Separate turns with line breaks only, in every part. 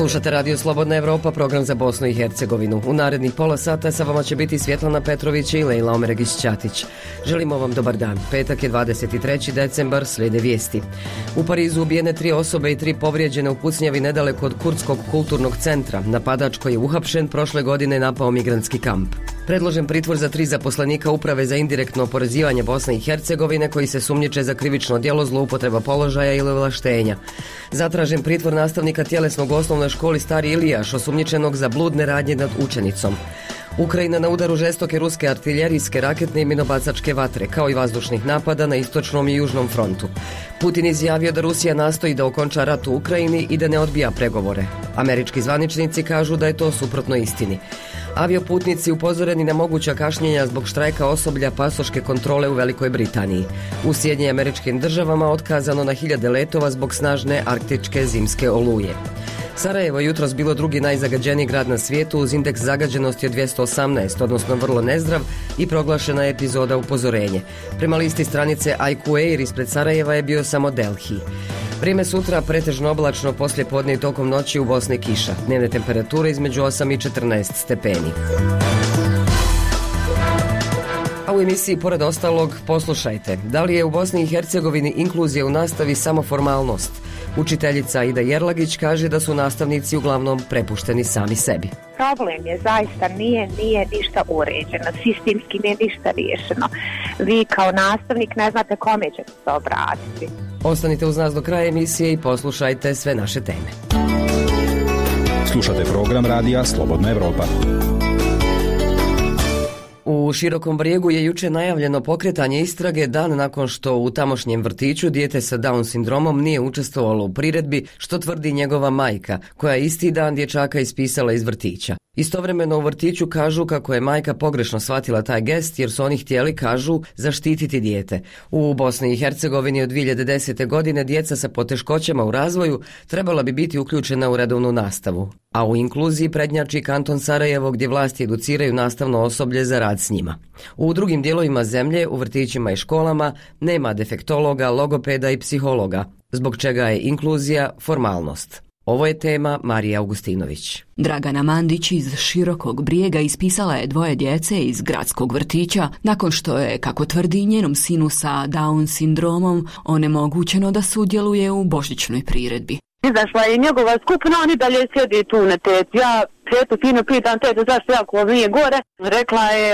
Slušate Radio Slobodna Evropa, program za Bosnu i Hercegovinu. U narednih pola sata sa vama će biti Svjetlana Petrović i Lejla Omeregić-Ćatić. Želimo vam dobar dan. Petak je 23. decembar, slijede vijesti. U Parizu ubijene 3 osobe i 3 povrijeđene u pucnjavi nedaleko od Kurdskog kulturnog centra. Napadač koji je uhapšen prošle godine napao migrantski kamp. Predložen pritvor za 3 zaposlenika Uprave za indirektno oporezivanje Bosne i Hercegovine koji se sumnjiče za krivično djelo zloupotreba položaja ili ovlaštenja. Zatražen pritvor nastavnika tjelesnog u osnovnoj školi Stari Ilijaš, osumnjičenog za bludne radnje nad učenicom. Ukrajina na udaru žestoke ruske artiljerijske, raketne i minobacačke vatre, kao i vazdušnih napada na istočnom i južnom frontu. Putin izjavio da Rusija nastoji da okonča rat u Ukrajini i da ne odbija pregovore. Američki zvaničnici kažu da je to suprotno istini. Avioputnici upozoreni na moguća kašnjenja zbog štrajka osoblja pasoške kontrole u Velikoj Britaniji. U Sjedinjenim Američkim Državama otkazano na 1000 letova zbog snažne arktičke zimske oluje. Sarajevo je jutros bilo drugi najzagađeniji grad na svijetu uz indeks zagađenosti od 218, odnosno vrlo nezdrav, i proglašena je epizoda upozorenje. Prema listi stranice IQ Air ispred Sarajeva je bio samo Delhi. Vrijeme sutra pretežno oblačno, poslije podne i tokom noći u Bosni kiša. Dnevne temperature između 8 i 14 stepeni. A u emisiji pored ostalog poslušajte, da li je u Bosni i Hercegovini inkluzija u nastavi samo formalnost? Učiteljica Aida Jerlagić kaže da su nastavnici uglavnom prepušteni sami sebi.
Problem je zaista nije ništa uređeno, sistemski nije ništa riješeno. Vi kao nastavnik ne znate kome ćete se obratiti.
Ostanite uz nas do kraja emisije i poslušajte sve naše teme.
Slušate program radija Slobodna Evropa.
U Širokom Brijegu je jučer najavljeno pokretanje istrage dan nakon što u tamošnjem vrtiću dijete sa Down sindromom nije učestvovalo u priredbi, što tvrdi njegova majka, koja je isti dan dječaka ispisala iz vrtića. Istovremeno u vrtiću kažu kako je majka pogrešno shvatila taj gest jer su oni htjeli, kažu, zaštititi dijete. U Bosni i Hercegovini od 2010. godine djeca sa poteškoćama u razvoju trebala bi biti uključena u redovnu nastavu, a u inkluziji prednjači kanton Sarajevo gdje vlasti educiraju nastavno osoblje za rad s njima. U drugim dijelovima zemlje, u vrtićima i školama, nema defektologa, logopeda i psihologa, zbog čega je inkluzija formalnost. Ovo je tema Marija Augustinović.
Dragana Mandić iz Širokog Brijega ispisala je 2 djece iz gradskog vrtića nakon što je, kako tvrdi, njenom sinu sa Down sindromom onemogućeno da sudjeluje u božićnoj priredbi.
Izašla je njegova skupina, oni dalje sjedi tu na tetu. Ja tetu fino pitam tetu zašto jako nije gore. Rekla je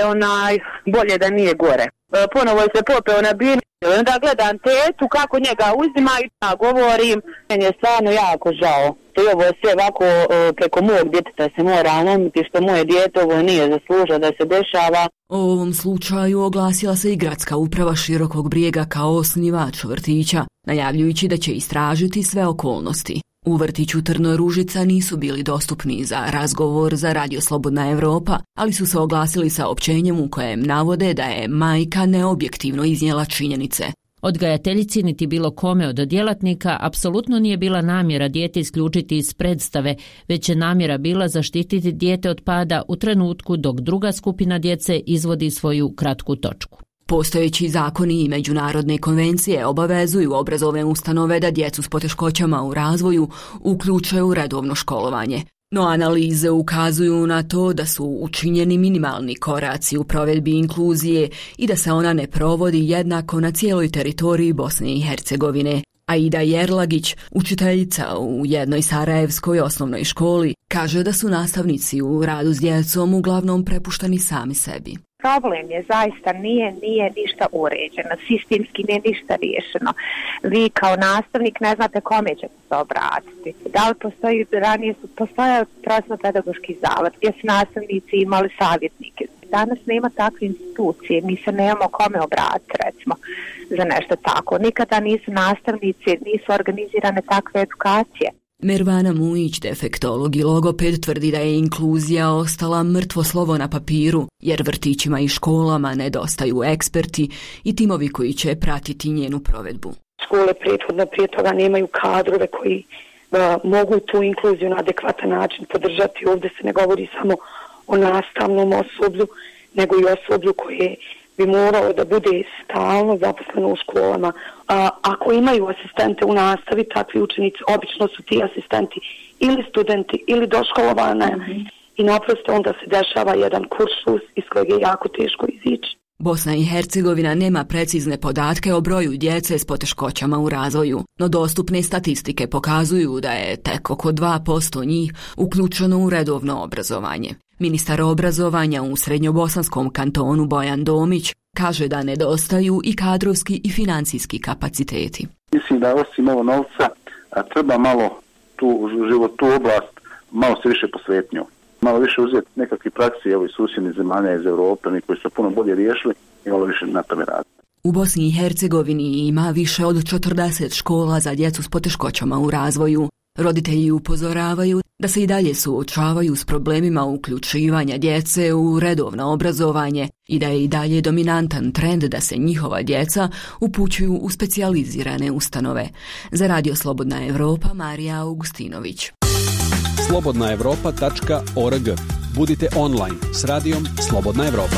bolje da nije gore. Ponovo je se popeo na binu. Onda gledam tetu kako njega uzima i ja govorim. Meni je stvarno jako žao. I ovo sve ovako preko mog djeteta se mora lomiti što moje dijete ovo nije zaslužilo da se dešava.
O ovom slučaju oglasila se i gradska uprava Širokog Brijega kao osnivač vrtića, najavljujući da će istražiti sve okolnosti. U vrtiću Trno Ružica nisu bili dostupni za razgovor za Radio Slobodna Evropa, ali su se oglasili saopćenjem u kojem navode da je majka neobjektivno iznijela činjenice.
Odgajateljici niti bilo kome od djelatnika apsolutno nije bila namjera dijete isključiti iz predstave, već je namjera bila zaštititi dijete od pada u trenutku dok druga skupina djece izvodi svoju kratku točku.
Postojeći zakoni i međunarodne konvencije obavezuju obrazovne ustanove da djecu s poteškoćama u razvoju uključe u redovno školovanje. No analize ukazuju na to da su učinjeni minimalni koraci u provedbi inkluzije i da se ona ne provodi jednako na cijeloj teritoriji Bosne i Hercegovine. Aida Jerlagić, učiteljica u jednoj sarajevskoj osnovnoj školi, kaže da su nastavnici u radu s djecom uglavnom prepušteni sami sebi.
Problem je zaista nije ništa uređeno, sistemski nije ništa riješeno. Vi kao nastavnik ne znate kome ćete se obratiti. Da li postoji, ranije su postojao prosvetno-pedagoški zavod gdje su nastavnici imali savjetnike. Danas nema takve institucije, mi se nemamo kome obratiti, recimo, za nešto tako. Nikada nisu nastavnici, nisu organizirane takve edukacije.
Mervana Mujić, defektolog i logoped, tvrdi da je inkluzija ostala mrtvo slovo na papiru, jer vrtićima i školama nedostaju eksperti i timovi koji će pratiti njenu provedbu.
Škole prethodno prije toga nemaju kadrove koji mogu tu inkluziju na adekvatan način podržati. Ovdje se ne govori samo o nastavnom osoblju, nego i osoblju koje bi moralo da bude stalno zaposleno u školama. Ako imaju asistente u nastavi, takvi učenici, obično su ti asistenti ili studenti ili doškolovane i naprosto onda se dešava jedan kuršlus iz kojeg je jako teško izići.
Bosna i Hercegovina nema precizne podatke o broju djece s poteškoćama u razvoju, no dostupne statistike pokazuju da je tek oko 2% njih uključeno u redovno obrazovanje. Ministar obrazovanja u Srednjobosanskom kantonu Bojan Domić kaže da nedostaju i kadrovski i financijski kapaciteti.
Mislim da osim ovo novca treba malo tu oblast malo se više posvetnju. Malo više uzeti nekakve praksi iz susjednih zemalja iz Europe, oni koji su puno bolje riješili i malo više na tome raditi.
U Bosni i Hercegovini ima više od 40 škola za djecu s poteškoćama u razvoju. Roditelji upozoravaju da se i dalje suočavaju s problemima uključivanja djece u redovno obrazovanje i da je i dalje dominantan trend da se njihova djeca upućuju u specijalizirane ustanove. Za Radio Slobodna Evropa, Marija Augustinović.
slobodnaevropa.org. Budite online s radijom Slobodna Evropa.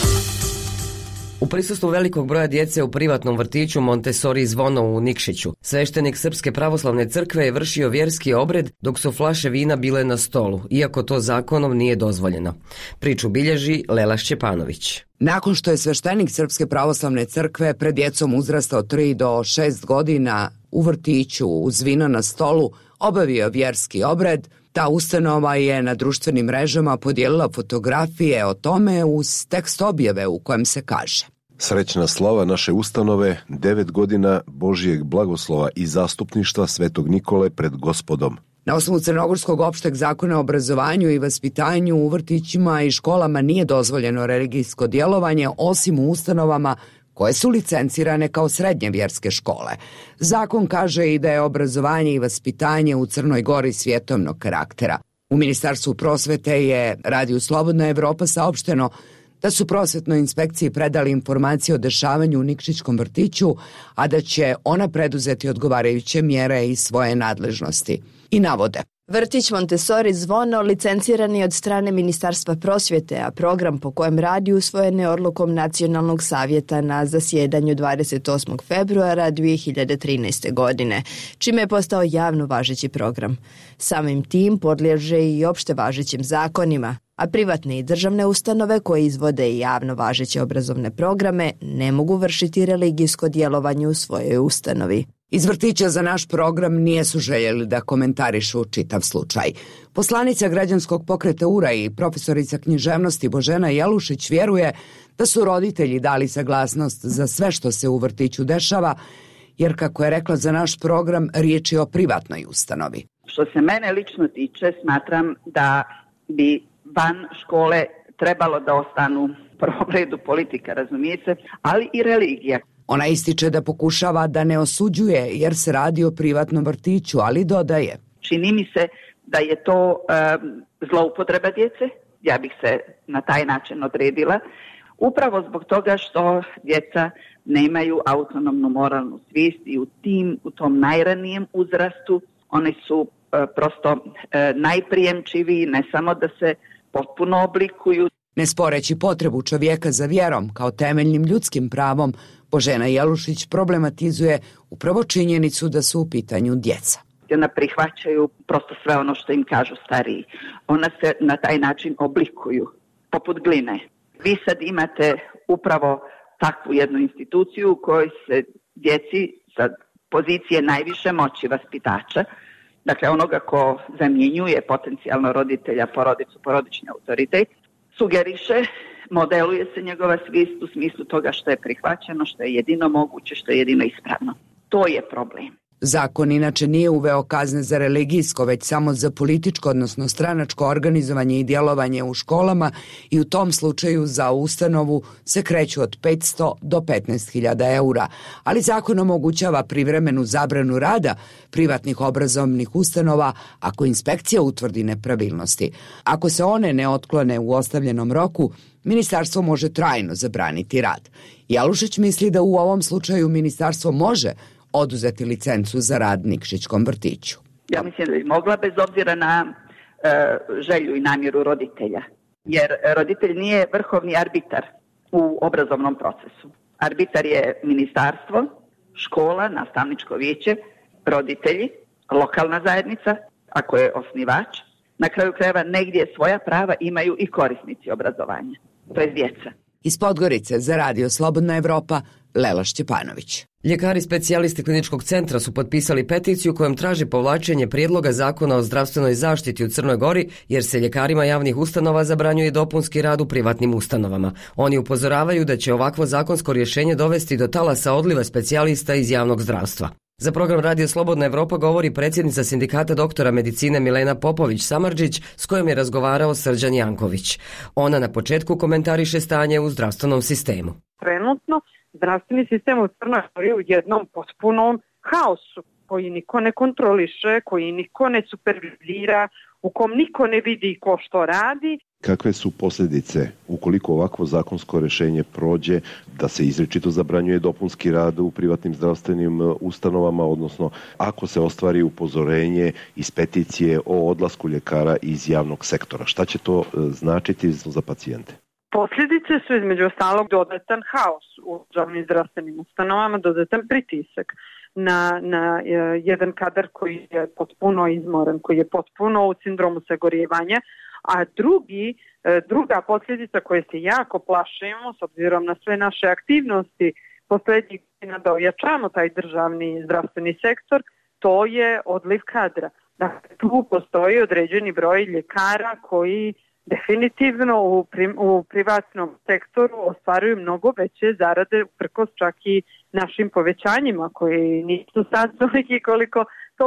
U prisustvu velikog broja djece u privatnom vrtiću Montessori Zvono u Nikšiću, sveštenik Srpske pravoslavne crkve je vršio vjerski obred dok su flaše vina bile na stolu, iako to zakonom nije dozvoljeno. Priču bilježi Lela Šćepanović.
Nakon što je sveštenik Srpske pravoslavne crkve pred djecom uzrasta od 3 do 6 godina u vrtiću uz vino na stolu obavio vjerski obred, ta ustanova je na društvenim mrežama podijelila fotografije o tome uz tekst objave u kojem se kaže:
Srećna slava naše ustanove, 9 godina Božijeg blagoslova i zastupništva Svetog Nikole pred Gospodom.
Na osnovu Crnogorskog opšteg zakona o obrazovanju i vaspitanju u vrtićima i školama nije dozvoljeno religijsko djelovanje osim u ustanovama koje su licencirane kao srednje vjerske škole. Zakon kaže i da je obrazovanje i vaspitanje u Crnoj Gori svjetovnog karaktera. U Ministarstvu prosvete je Radiju Slobodna Evropa saopšteno da su prosvetnoj inspekciji predali informacije o dešavanju u Nikšićkom vrtiću, a da će ona preduzeti odgovarajuće mjere iz svoje nadležnosti. I navode:
Vrtić Montessori Zvono licenciran je od strane Ministarstva prosvjete, a program po kojem radi usvojen je odlukom Nacionalnog savjeta na zasjedanju 28. februara 2013. godine, čime je postao javno važeći program. Samim tim podliježe i opšte važećim zakonima, a privatne i državne ustanove koje izvode i javno važeće obrazovne programe ne mogu vršiti religijsko djelovanje u svojoj ustanovi.
Iz vrtića za naš program nijesu željeli da komentarišu čitav slučaj. Poslanica građanskog pokreta URA i profesorica književnosti Božena Jelušić vjeruje da su roditelji dali saglasnost za sve što se u vrtiću dešava, jer kako je rekla za naš program, riječ je o privatnoj ustanovi.
Što se mene lično tiče, smatram da bi van škole trebalo da ostanu u prvom redu politika, razumijete, ali i religija.
Ona ističe da pokušava da ne osuđuje jer se radi o privatnom vrtiću, ali dodaje:
Čini mi se da je to zloupotreba djece, ja bih se na taj način odredila, upravo zbog toga što djeca nemaju autonomnu moralnu svijest i u tom najranijem uzrastu oni su prosto najprijemčiviji, ne samo da se potpuno oblikuju.
Ne sporeći potrebu čovjeka za vjerom kao temeljnim ljudskim pravom, Božena Jelušić problematizuje upravo činjenicu da su u pitanju djeca.
Ona prihvaćaju prosto sve ono što im kažu stariji. Ona se na taj način oblikuju, poput gline. Vi sad imate upravo takvu jednu instituciju u kojoj se djeci sa pozicije najviše moći vaspitača, dakle onoga ko zamjenjuje potencijalno roditelja, porodicu, porodični autoritet, sugeriše, modeluje se njegova svijest u smislu toga što je prihvaćeno, što je jedino moguće, što je jedino ispravno. To je problem.
Zakon inače nije uveo kazne za religijsko, već samo za političko, odnosno stranačko organizovanje i djelovanje u školama i u tom slučaju za ustanovu se kreću od 500 do 15.000 eura. Ali zakon omogućava privremenu zabranu rada privatnih obrazovnih ustanova ako inspekcija utvrdi nepravilnosti. Ako se one ne otklone u ostavljenom roku, ministarstvo može trajno zabraniti rad. Jelušić misli da u ovom slučaju ministarstvo može oduzeti licencu za rad Nikšićkom vrtiću.
Ja mislim da bi mogla bez obzira na želju i namjeru roditelja. Jer roditelj nije vrhovni arbitar. u obrazovnom procesu. Arbitar je ministarstvo, škola, nastavničko vijeće, roditelji, lokalna zajednica, ako je osnivač. Na kraju krajeva negdje svoja prava imaju i korisnici obrazovanja, to je djeca.
Iz Podgorice za Radio Slobodna Evropa, Lela Šćepanović.
Ljekari specijalisti kliničkog centra su potpisali peticiju kojom traži povlačenje prijedloga zakona o zdravstvenoj zaštiti u Crnoj Gori jer se ljekarima javnih ustanova zabranjuje dopunski rad u privatnim ustanovama. Oni upozoravaju da će ovakvo zakonsko rješenje dovesti do talasa odliva specijalista iz javnog zdravstva. Za program Radio Slobodna Evropa govori predsjednica sindikata doktora medicine Milena Popović-Samardžić s kojom je razgovarao Srđan Janković. Ona na početku komentariše stanje u zdravstvenom sistemu.
Trenutno zdravstveni sistem u Crnoj Gori je u jednom potpunom haosu koji niko ne kontroliše, koji niko ne supervizira, u kom niko ne vidi ko što radi.
Kakve su posljedice ukoliko ovakvo zakonsko rješenje prođe da se izričito zabranjuje dopunski rad u privatnim zdravstvenim ustanovama, odnosno ako se ostvari upozorenje iz peticije o odlasku ljekara iz javnog sektora? Šta će to značiti za pacijente?
Posljedice su između ostalog dodatan haos u državnim zdravstvenim ustanovama, dodatan pritisak na jedan kadar koji je potpuno izmoren, koji je potpuno u sindromu sagorijevanja, a druga posljedica koje se jako plašimo s obzirom na sve naše aktivnosti posljednjih godina da ojačamo taj državni zdravstveni sektor, to je odliv kadra. Dakle, tu postoji određeni broj ljekara koji definitivno u privatnom sektoru ostvaruju mnogo veće zarade uprkos čak i našim povećanjima koji nisu sad toliki koliko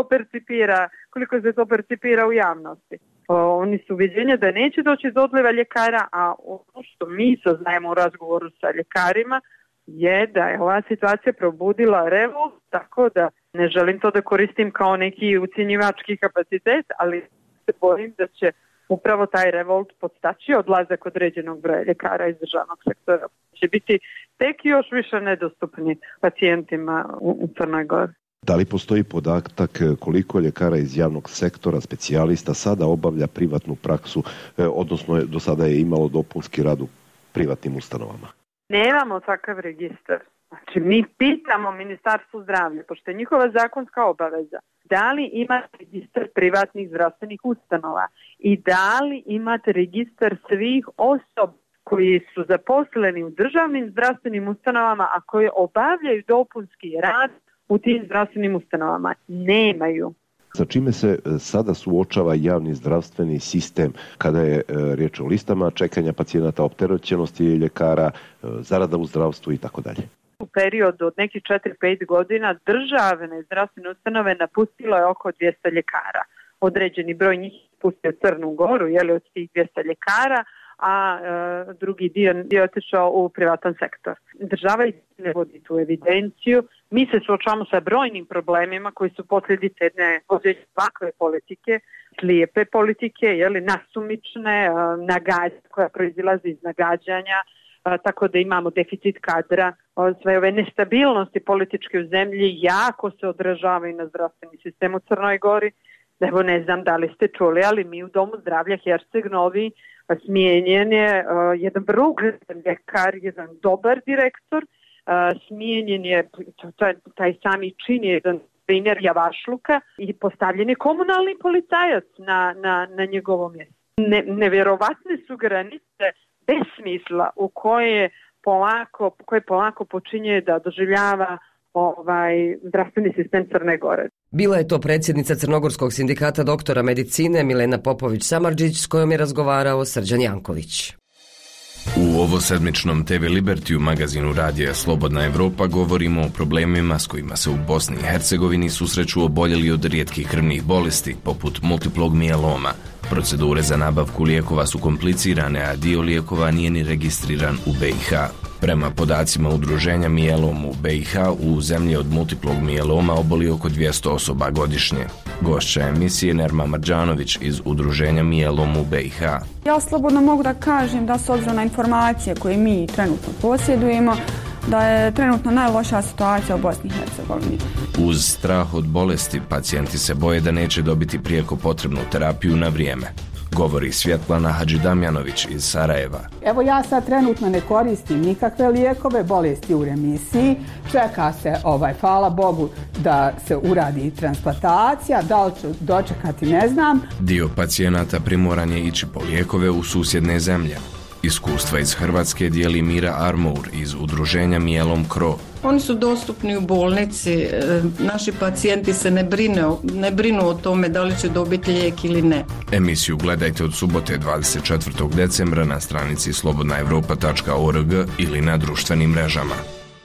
se to percipira u javnosti. Oni su uviđenja da neće doći do odliva ljekara, a ono što mi saznajemo u razgovoru sa ljekarima je da je ova situacija probudila revolt, tako da ne želim to da koristim kao neki ucjenjivački kapacitet, ali se bojim da će upravo taj revolt podstaći odlazak određenog broja ljekara iz državnog sektora. Će biti tek još više nedostupni pacijentima u Crnoj Gori.
Da li postoji podatak koliko ljekara iz javnog sektora, specijalista, sada obavlja privatnu praksu, odnosno do sada je imalo dopunski rad u privatnim ustanovama?
Nemamo takav registar. Znači, mi pitamo Ministarstvo zdravlja, pošto je njihova zakonska obaveza, da li imate registar privatnih zdravstvenih ustanova i da li imate registar svih osoba koji su zaposleni u državnim zdravstvenim ustanovama, a koje obavljaju dopunski rad u tim zdravstvenim ustanovama. Nemaju.
Sa čime se sada suočava javni zdravstveni sistem kada je riječ o listama čekanja pacijenata, opterećenosti ljekara, zarada u zdravstvu i tako dalje?
U periodu od nekih 4-5 godina državne zdravstvene ustanove napustilo je oko 200 ljekara. Određeni broj njih je pustio Crnu Goru, od tih 200 ljekara, a drugi dio je otišao u privatan sektor. Država ne vodi tu evidenciju. Mi se suočavamo sa brojnim problemima koji su posljedice jedne ovakve politike, slijepe politike, nasumične, koja proizilazi iz nagađanja, tako da imamo deficit kadra, sve ove nestabilnosti političke u zemlji jako se odražavaju na zdravstveni sistem u Crnoj Gori. Evo, ne znam da li ste čuli, ali mi u Domu zdravlja Herceg Novi smijenjen je jedan vrlo ugledan ljekar, jedan dobar direktor, smijenjen je taj sami čin je jedan primjer javašluka i postavljen je komunalni policajac na njegovo mjesto. Nevjerovatne su granice besmisla u koje polako počinje da doživljava zdravstveni sistem Crne Gore.
Bila je to predsjednica Crnogorskog sindikata doktora medicine Milena Popović-Samardžić s kojom je razgovarao Srđan Janković.
U ovosedmičnom TV Liberty magazinu Radija Slobodna Evropa govorimo o problemima s kojima se u Bosni i Hercegovini susreću oboljeli od rijetkih krvnih bolesti, poput multiplog mijeloma. Procedure za nabavku lijekova su komplicirane, a dio lijekova nije ni registriran u BiH. Prema podacima udruženja Mijelom u BiH, u zemlji od multiplog mijeloma oboli oko 200 osoba godišnje. Gošća emisije Nerma Marđanović iz udruženja Mijelom u BiH.
Ja slobodno mogu da kažem da s obzirom na informacije koje mi trenutno posjedujemo, da je trenutno najlošija situacija u Bosni i Hercegovini.
Uz strah od bolesti, pacijenti se boje da neće dobiti prijeko potrebnu terapiju na vrijeme. govori Svjetlana Hadžidamjanović iz Sarajeva.
Evo ja sad trenutno ne koristim nikakve lijekove, bolest je u remisiji, čeka se, hvala Bogu, da se uradi transplantacija, da li ću dočekati ne znam.
Dio pacijenata primoran je ići po lijekove u susjedne zemlje. Iskustva iz Hrvatske dijeli Mira Armour iz udruženja Mijelom Kro.
Oni su dostupni u bolnici, naši pacijenti se ne brinu o tome da li će dobiti lijek ili ne.
Emisiju gledajte od subote 24. decembra na stranici slobodnaevropa.org ili na društvenim mrežama.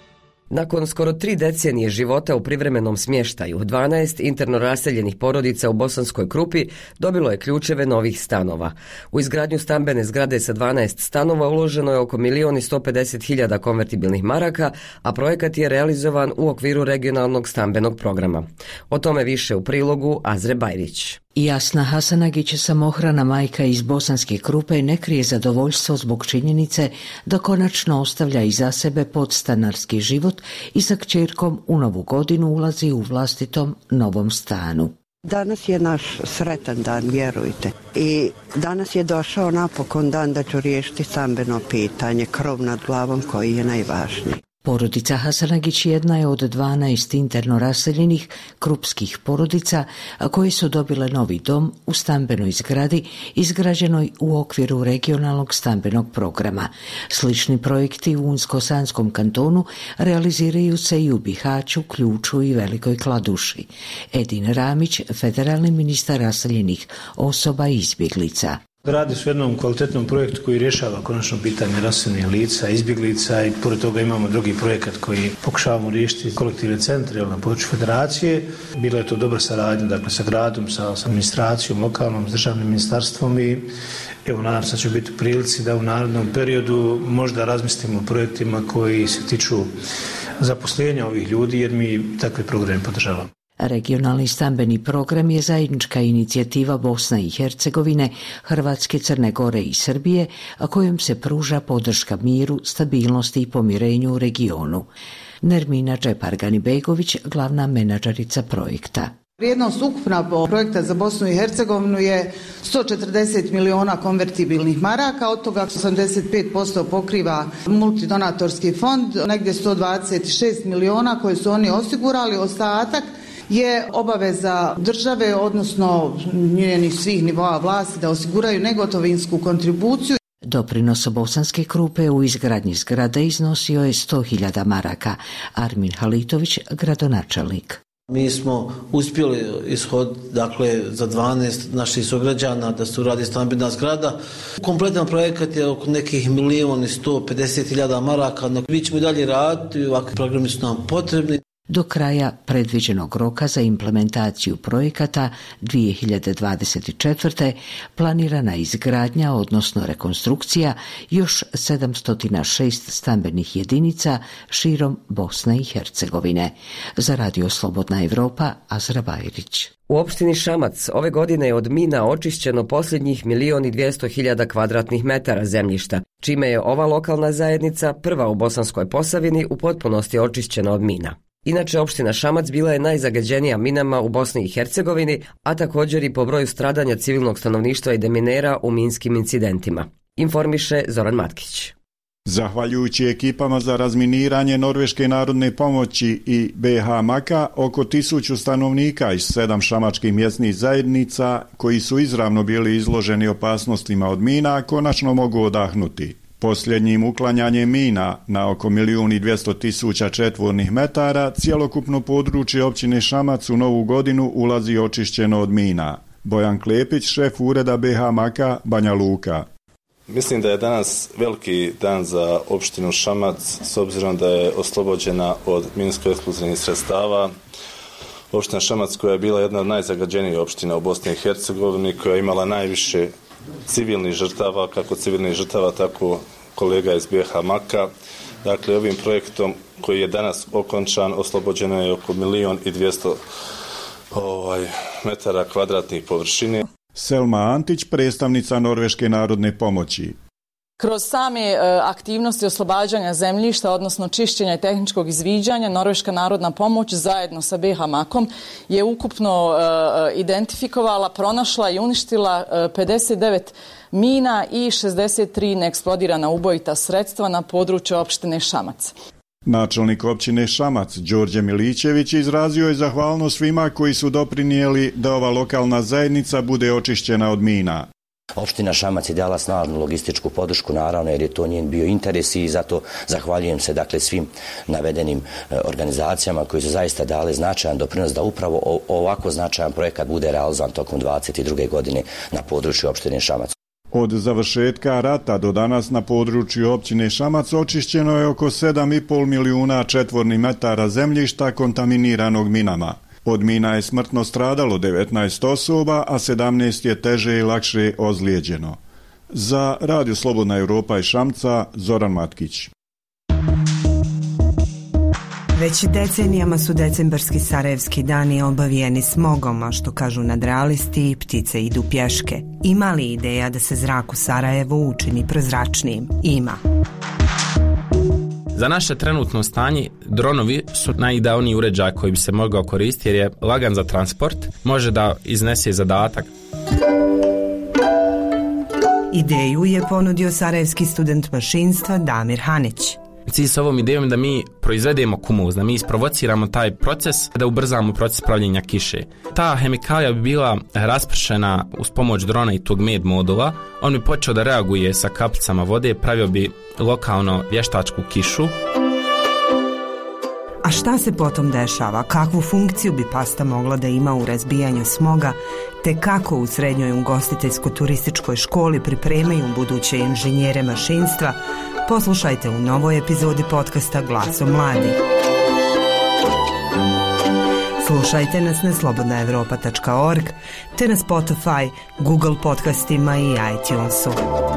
Nakon skoro 3 decenije života u privremenom smještaju, 12 interno raseljenih porodica u Bosanskoj Krupi dobilo je ključeve novih stanova. U izgradnju stambene zgrade sa 12 stanova uloženo je oko 1.150.000 konvertibilnih maraka, a projekat je realizovan u okviru regionalnog stambenog programa. O tome više u prilogu Azre Bajrić.
Jasna Hasanagić, samohrana majka iz Bosanske Krupe, ne krije zadovoljstvo zbog činjenice da konačno ostavlja iza sebe podstanarski život i sa kćerkom u novu godinu ulazi u vlastitom novom stanu.
Danas je naš sretan dan, vjerujte. I danas je došao napokon dan da ću riješiti stambeno pitanje, krov nad glavom koji je najvažniji.
Porodica Hasanagić jedna je od 12 interno raseljenih krupskih porodica koje su dobile novi dom u stambenoj zgradi izgrađenoj u okviru regionalnog stambenog programa. Slični projekti u Unsko-Sanskom kantonu realiziraju se i u Bihaću, Ključu i Velikoj Kladuši. Edin Ramić, federalni ministar raseljenih osoba i izbjeglica.
Radi se o jednom kvalitetnom projektu koji rješava konačno pitanje raseljenih lica, izbjeglica i pored toga imamo drugi projekat koji pokušavamo riješiti kolektivne centre na području federacije. Bila je to dobra saradnja sa gradom, sa administracijom, lokalnom, s državnim ministarstvom i evo nadam se da će biti u prilici da u narednom periodu možda razmislimo o projektima koji se tiču zaposlenja ovih ljudi jer mi takve programe podržavamo.
Regionalni stambeni program je zajednička inicijativa Bosne i Hercegovine, Hrvatske, Crne Gore i Srbije, a kojom se pruža podrška miru, stabilnosti i pomirenju u regionu. Nermina Džepargani-Begović, glavna menadžerica projekta.
Vrijednost ukupna projekta za Bosnu i Hercegovinu je 140 miliona konvertibilnih maraka, od toga 85% pokriva multidonatorski fond, negdje 126 miliona koje su oni osigurali, ostatak je obaveza države, odnosno njenih svih nivoa vlasti da osiguraju negotovinsku kontribuciju.
Doprinos Bosanske Krupe u izgradnji zgrade iznosio je 100.000 maraka. Armin Halitović, gradonačelnik.
Mi smo uspjeli za 12 naših sugrađana da se uradi stambena zgrada. Kompletan projekat je oko nekih 1.150.000 maraka. Mi ćemo i dalje raditi, ovakvi programi su nam potrebni.
Do kraja predviđenog roka za implementaciju projekata 2024. planirana izgradnja, odnosno rekonstrukcija, još 706 stambenih jedinica širom Bosne i Hercegovine. Za Radio Slobodna Evropa, Azra Bajrić.
U opštini Šamac ove godine je od mina očišćeno posljednjih 1.200.000 kvadratnih metara zemljišta, čime je ova lokalna zajednica prva u Bosanskoj Posavini u potpunosti očišćena od mina. Inače, opština Šamac bila je najzagađenija minama u Bosni i Hercegovini, a također i po broju stradanja civilnog stanovništva i deminera u minskim incidentima. Informiše Zoran Matkić.
Zahvaljujući ekipama za razminiranje Norveške narodne pomoći i BH Maka, oko 1000 stanovnika iz 7 šamačkih mjesnih zajednica, koji su izravno bili izloženi opasnostima od mina, konačno mogu odahnuti. Posljednjim uklanjanjem mina na oko 1.200.000 četvornih metara, cjelokupno područje općine Šamac u novu godinu ulazi očišćeno od mina. Bojan Klepić, šef ureda BH Maka, Banja Luka.
Mislim da je danas veliki dan za opštinu Šamac, s obzirom da je oslobođena od minsko-eksplozivnih sredstava. Opština Šamac koja je bila jedna od najzagađenijih opština u Bosni i Hercegovini, koja je imala najviše civilnih žrtava, kako civilnih žrtava, tako kolega iz BH Maka. Dakle, ovim projektom koji je danas okončan, oslobođeno je oko 1.200.000 metara kvadratnih površine.
Selma Antić, predstavnica Norveške narodne pomoći.
Kroz same aktivnosti oslobađanja zemljišta, odnosno čišćenja i tehničkog izviđanja, Norveška narodna pomoć zajedno sa BiH Makom je ukupno identifikovala, pronašla i uništila 59 mina i 63 neeksplodirana ubojita sredstva na području opštine Šamac.
Načelnik općine Šamac, Đorđe Milićević, izrazio je zahvalnost svima koji su doprinijeli da ova lokalna zajednica bude očišćena od mina.
Opština Šamac je dala snažnu logističku podršku, naravno, jer je to njen bio interes i zato zahvaljujem se svim navedenim organizacijama koji su zaista dali značajan doprinos da upravo ovako značajan projekat bude realizovan tokom 2022. godine na području opštine Šamac.
Od završetka rata do danas na području općine Šamac očišćeno je oko 7,5 milijuna četvornih metara zemljišta kontaminiranog minama. Od mina je smrtno stradalo 19 osoba, a 17 je teže i lakše ozlijeđeno. Za Radio Slobodna Europa iz Šamca, Zoran Matkić.
Već decenijama su decembarski sarajevski dani obavijeni smogom, a što kažu nadrealisti, ptice idu pješke. Ima li ideja da se zrak u Sarajevu učini prozračnijim? Ima.
Za naše trenutno stanje, dronovi su najidealniji uređaj koji bi se mogao koristiti jer je lagan za transport, može da iznese zadatak.
Ideju je ponudio sarajevski student mašinstva Damir Hanić.
Cilj s ovom idejom je da mi proizvedemo kumuz, da mi isprovociramo taj proces, da ubrzamo proces pravljenja kiše. Ta hemikalija bi bila raspršena uz pomoć drona i tog med modula. On bi počeo da reaguje sa kapicama vode, pravio bi lokalno vještačku kišu.
A šta se potom dešava? Kakvu funkciju bi pasta mogla da ima u razbijanju smoga, te kako u srednjoj ugostiteljsko-turističkoj školi pripremaju buduće inženjere mašinstva? Poslušajte u novoj epizodi podcasta Glasom mladi. Slušajte nas na slobodnaevropa.org te na Spotify, Google podcastima i iTunesu.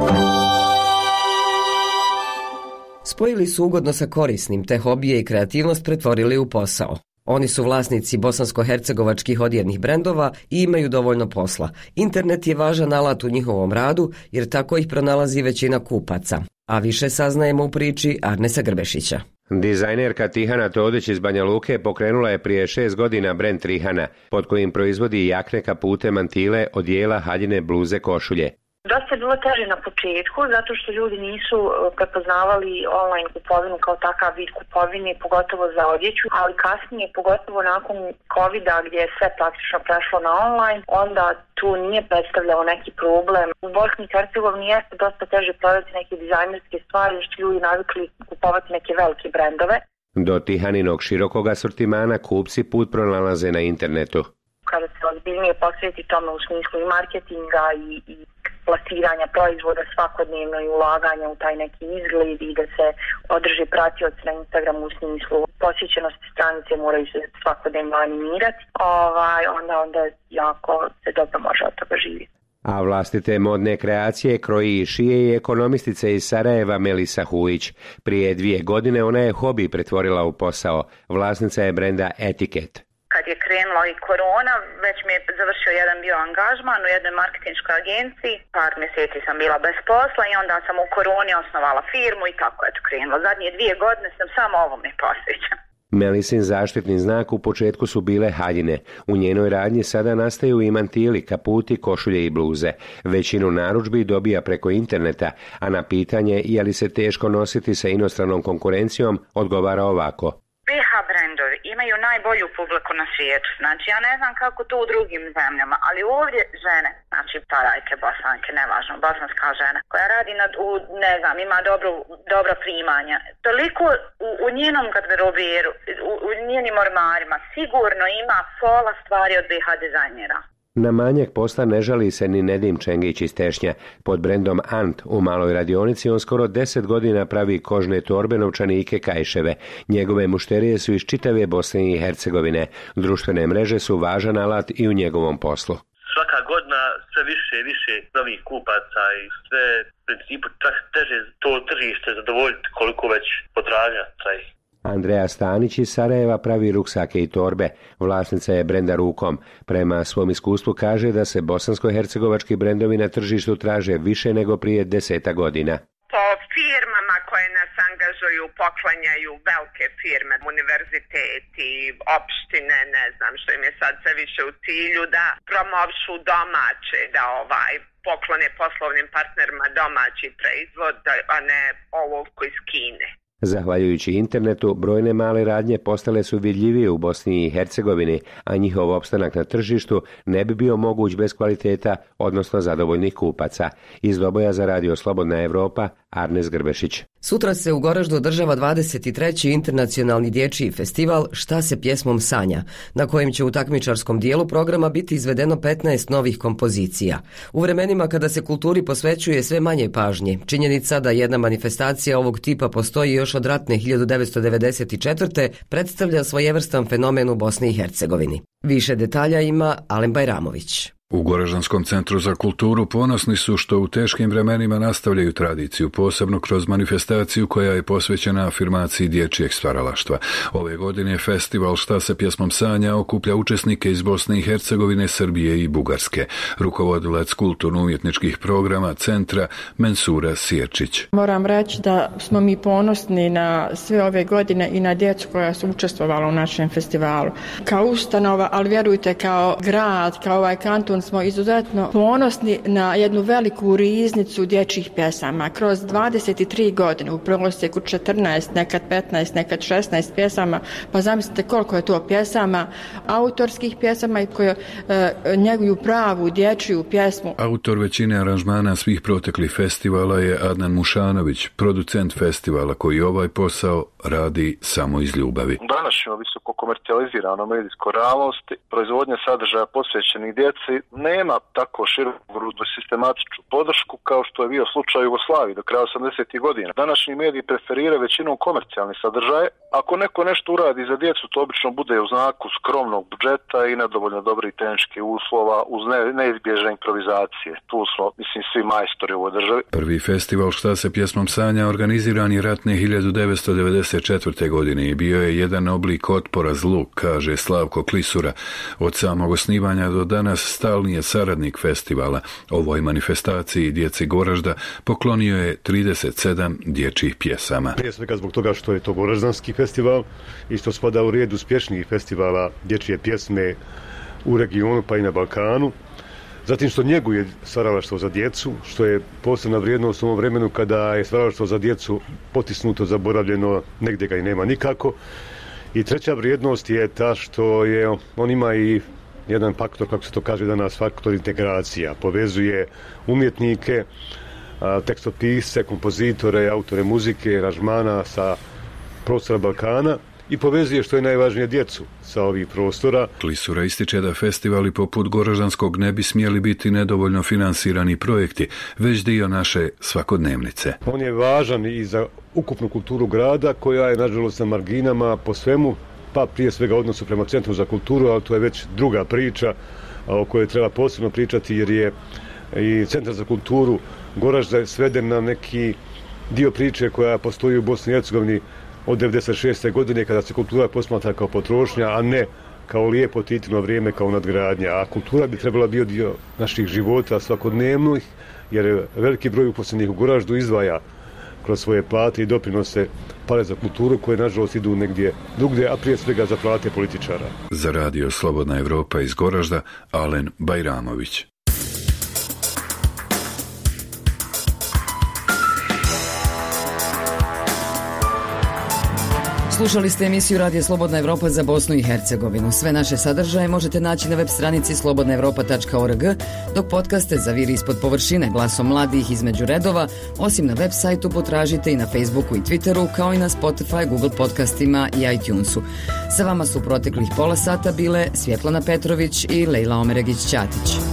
Spojili su ugodno sa korisnim, te hobije i kreativnost pretvorili u posao. Oni su vlasnici bosansko-hercegovačkih odjevnih brendova i imaju dovoljno posla. Internet je važan alat u njihovom radu jer tako ih pronalazi većina kupaca. A više saznajemo u priči Arnesa Grbešića.
Dizajnerka Tihana Todić iz Banja Luke pokrenula je prije 6 godina brend Trihana, pod kojim proizvodi jakne, kapute, mantile, odijela, haljine, bluze, košulje.
Dosta je bilo teže na početku, zato što ljudi nisu prepoznavali online kupovinu kao takav vid kupovine, pogotovo za odjeću, ali kasnije, pogotovo nakon COVID-a gdje je sve praktično prešlo na online, onda tu nije predstavljao neki problem. U Bosni i Hercegovini jeste dosta teže prodati neke dizajnerske stvari, što ljudi navikli kupovati neke velike brendove.
Do Tihaninog širokog asortimana kupci put pronalaze na internetu.
Kada se ozbiljnije posveti tome u smislu i marketinga i plasiranja proizvoda svakodnevno i ulaganja u taj neki izgled i da se održi pratioci na Instagramu u smislu posjećenosti stranice moraju se svakodnevno animirati, onda jako se dobro može od toga živjeti.
A vlastite modne kreacije kroji i šije i ekonomistica iz Sarajeva Melisa Hujić. Prije 2 godine ona je hobi pretvorila u posao. Vlasnica je brenda Etiket.
Kad je krenula i korona, već mi je završio jedan bio angažman u jednoj marketinškoj agenciji. Par mjeseci sam bila bez posla i onda sam u koroni osnovala firmu i tako je to krenula. Zadnje 2 godine sam samo ovome posvećen.
Melisin zaštitni znak u početku su bile haljine. U njenoj radnji sada nastaju i mantili, kaputi, košulje i bluze. Većinu narudžbi dobija preko interneta, a na pitanje je li se teško nositi sa inostranom konkurencijom odgovara ovako.
BiH brendovi imaju najbolju publiku na svijetu. Znači, ja ne znam kako to u drugim zemljama, ali ovdje žene, znači parajke, bosanke, nevažno, bosanska žena, koja radi ima dobra primanja. Toliko u njenom garderoberu, u njenim ormarima, sigurno ima pola stvari od BiH dizajnera.
Na manjak posla ne žali se ni Nedim Čengić iz Tešnja. Pod brendom Ant u maloj radionici on skoro 10 godina pravi kožne torbe, novčanike, kajševe. Njegove mušterije su iz čitave Bosne i Hercegovine. Društvene mreže su važan alat i u njegovom poslu.
Svaka godina sve više i više novih kupaca i sve u principu čak teže to tržište zadovoljiti koliko već potražnja traji.
Andreja Stanić iz Sarajeva pravi ruksake i torbe. Vlasnica je brenda Rukom. Prema svom iskustvu kaže da se bosansko-hercegovački brendovi na tržištu traže više nego prije 10 godina.
po firmama koje nas angažuju, poklanjaju velike firme, univerziteti, opštine, ne znam što im je sad sve više u cilju, da promovišu domaće, da poklone poslovnim partnerima domaći proizvod, a ne olovku iz Kine.
Zahvaljujući internetu, brojne male radnje postale su vidljivije u Bosni i Hercegovini, a njihov opstanak na tržištu ne bi bio moguć bez kvaliteta, odnosno zadovoljnih kupaca. Iz Doboja za Radio Slobodna Evropa, Arnes Grbešić.
Sutra se u Goraždu održava 23. internacionalni dječji festival Šta se pjesmom sanja, na kojem će u takmičarskom dijelu programa biti izvedeno 15 novih kompozicija. U vremenima kada se kulturi posvećuje sve manje pažnje, činjenica da jedna manifestacija ovog tipa postoji još od ratne 1994. predstavlja svojevrstan fenomen u Bosni i Hercegovini. Više detalja ima Alen Bajramović.
U Goraždanskom centru za kulturu ponosni su što u teškim vremenima nastavljaju tradiciju, posebno kroz manifestaciju koja je posvećena afirmaciji dječjeg stvaralaštva. Ove godine festival Šta se pjesmom sanja okuplja učesnike iz Bosne i Hercegovine, Srbije i Bugarske. Rukovodilac kulturno-umjetničkih programa centra Mensura Sjerčić.
Moram reći da smo mi ponosni na sve ove godine i na djecu koja su učestvovala u našem festivalu. Kao ustanova, ali vjerujte kao grad, kao ovaj kanton, smo izuzetno ponosni na jednu veliku riznicu dječjih pjesama. Kroz 23 godine, u prosjeku 14, nekad 15, nekad 16 pjesama, pa zamislite koliko je to pjesama, autorskih pjesama i koje njeguju pravu dječju pjesmu.
Autor većine aranžmana svih proteklih festivala je Adnan Mušanović, producent festivala koji ovaj posao radi samo iz ljubavi.
U današnjoj visoko komercijaliziranoj medijskoj realnosti proizvodnja sadržaja posvećenih djeci nema tako širokogrudnu sistematičnu podršku kao što je bio slučaj u Jugoslaviji do kraja 80. godina. Današnji mediji preferiraju većinom komercijalni sadržaje. Ako neko nešto uradi za djecu, to obično bude u znaku skromnog budžeta i nedovoljno dobrih tehničkih uslova uz neizbježne improvizacije. Tu smo, svi majstori u ovoj državi.
Prvi festival Šta se pjesmom sanja organiziran je ratne 1994. godine i bio je jedan oblik otpora zlu, kaže Slavko Klisura. Od samog osnivanja do danas stalni je saradnik festivala. Ovoj manifestaciji djeci Goražda poklonio je 37 dječjih pjesama.
Prije svega zbog toga što je to goraždanski festival i što spada u red uspješnijih festivala dječje pjesme u regionu pa i na Balkanu. Zatim što njeguje stvaralaštvo za djecu, što je posebna vrijednost u ovom vremenu kada je stvaralaštvo za djecu potisnuto, zaboravljeno, negdje ga i nema nikako. I treća vrijednost je ta što on ima i jedan faktor, kako se to kaže danas, faktor integracija. Povezuje umjetnike, tekstopisce, kompozitore, autore muzike, aranžmana sa prostora Balkana i povezuje, što je najvažnije, djecu sa ovih prostora.
Klisura ističe da festivali poput Goraždanskog ne bi smjeli biti nedovoljno finansirani projekti, već dio naše svakodnevnice.
On je važan i za ukupnu kulturu grada koja je nažalost na marginama po svemu, pa prije svega odnosu prema Centru za kulturu, ali to je već druga priča o kojoj treba posebno pričati jer je i Centar za kulturu Goražda sveden na neki dio priče koja postoji u Bosni i Hercegovini od 1996. godine kada se kultura posmatra kao potrošnja, a ne kao lijepo titino vrijeme, kao nadgradnja. A kultura bi trebala biti dio naših života svakodnevnih, jer veliki broj uposlenih u Goraždu izdvaja kroz svoje plate i doprinose pare za kulturu koje nažalost idu negdje drugdje, a prije svega za plate političara.
Za Radio Slobodna Evropa iz Goražda, Alen Bajramović.
Slušali ste emisiju Radio Slobodna Evropa za Bosnu i Hercegovinu. Sve naše sadržaje možete naći na web stranici slobodnaevropa.org, dok podcaste Zaviri ispod površine, glasom mladih između redova, osim na web sajtu potražite i na Facebooku i Twitteru, kao i na Spotify, Google podcastima i iTunesu. Sa vama su proteklih pola sata bile Svjetlana Petrović i Lejla Omeregić-Ćatić.